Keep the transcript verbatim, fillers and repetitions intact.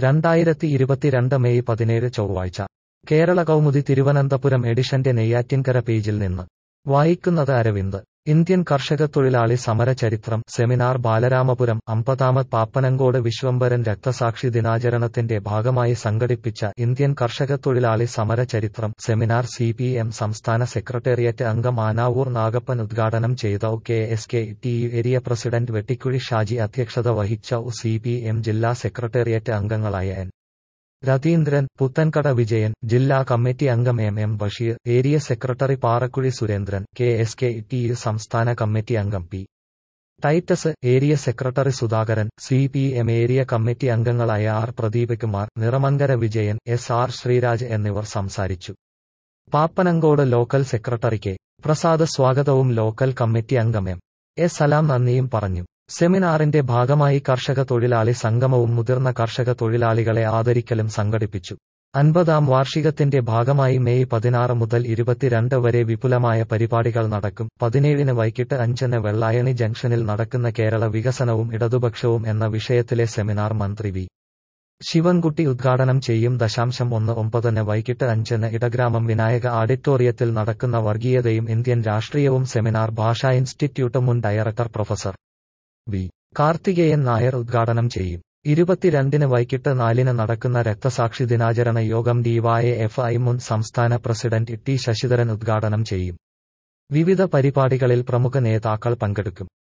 രണ്ടായിരത്തി ഇരുപത്തിരണ്ട് മെയ് പതിനേഴ് ചൊവ്വാഴ്ച കേരള കൗമുദി തിരുവനന്തപുരം എഡിഷന്റെ നെയ്യാറ്റിൻകര പേജിൽ നിന്ന് വായിക്കുന്നത് അരവിന്ദ്. ഇന്ത്യൻ കർഷകത്തൊഴിലാളി സമര ചരിത്രം സെമിനാർ ബാലരാമപുരം അമ്പതാമത് പാപ്പനങ്കോട് വിശ്വംഭരൻ രക്തസാക്ഷി ദിനാചരണത്തിന്റെ ഭാഗമായി സംഘടിപ്പിച്ച ഇന്ത്യൻ കർഷകത്തൊഴിലാളി സമര ചരിത്രം സെമിനാർ സി പി എം സംസ്ഥാന സെക്രട്ടേറിയറ്റ് അംഗം ആനാവൂർ നാഗപ്പൻ ഉദ്ഘാടനം ചെയ്ത K S K T U area president Vettikuzhi Shaji അധ്യക്ഷത വഹിച്ച സി പി എം ജില്ലാ സെക്രട്ടേറിയറ്റ് അംഗങ്ങളായ എൻ രതീന്ദ്രൻ, പുത്തൻകട വിജയൻ, ജില്ലാ കമ്മിറ്റി അംഗം M M Basheer, area secretary Parakuzhi Surendran, K S K T U സംസ്ഥാന കമ്മിറ്റി അംഗം P Titus, area secretary Sudhakaran, C P M area committee അംഗങ്ങളായ R Pradeepkumar, Niramankara Vijayan, S R Sreeraj എന്നിവർ സംസാരിച്ചു. Pappanamcode local secretary K Prasad സ്വാഗതവും ലോക്കൽ കമ്മിറ്റി അംഗം എം എ സലാം നന്ദിയും പറഞ്ഞു. സെമിനാറിന്റെ ഭാഗമായി കർഷക തൊഴിലാളി സംഗമവും മുതിർന്ന കർഷക തൊഴിലാളികളെ ആദരിക്കലും സംഘടിപ്പിച്ചു. അൻപതാം വാർഷികത്തിന്റെ ഭാഗമായി മെയ് പതിനാറ് മുതൽ ഇരുപത്തിരണ്ട് വരെ വിപുലമായ പരിപാടികൾ നടക്കും. പതിനേഴിന് വൈകിട്ട് അഞ്ചിന് വെള്ളായണി ജംഗ്ഷനിൽ നടക്കുന്ന കേരള വികസനവും ഇടതുപക്ഷവും എന്ന വിഷയത്തിലെ സെമിനാർ മന്ത്രി വി ശിവൻകുട്ടി ഉദ്ഘാടനം ചെയ്യും. ദശാംശം ഒന്ന് ഒമ്പതിന് വൈകിട്ട് അഞ്ചിന് ഇടഗ്രാമം വിനായക ഓഡിറ്റോറിയത്തിൽ നടക്കുന്ന വർഗീയതയും ഇന്ത്യൻ രാഷ്ട്രീയവും സെമിനാർ ഭാഷാ ഇൻസ്റ്റിറ്റ്യൂട്ട് മുൻ director professor V Karthikeyan Nair ഉദ്ഘാടനം ചെയ്യും. ഇരുപത്തിരണ്ടിന് വൈകിട്ട് നാലിന് നടക്കുന്ന രക്തസാക്ഷി ദിനാചരണ യോഗം ഡിവൈഎഫ് ഐ മുൻ സംസ്ഥാന പ്രസിഡന്റ് ടി ശശിധരൻ ഉദ്ഘാടനം ചെയ്യും. വിവിധ പരിപാടികളിൽ പ്രമുഖ നേതാക്കൾ പങ്കെടുക്കും.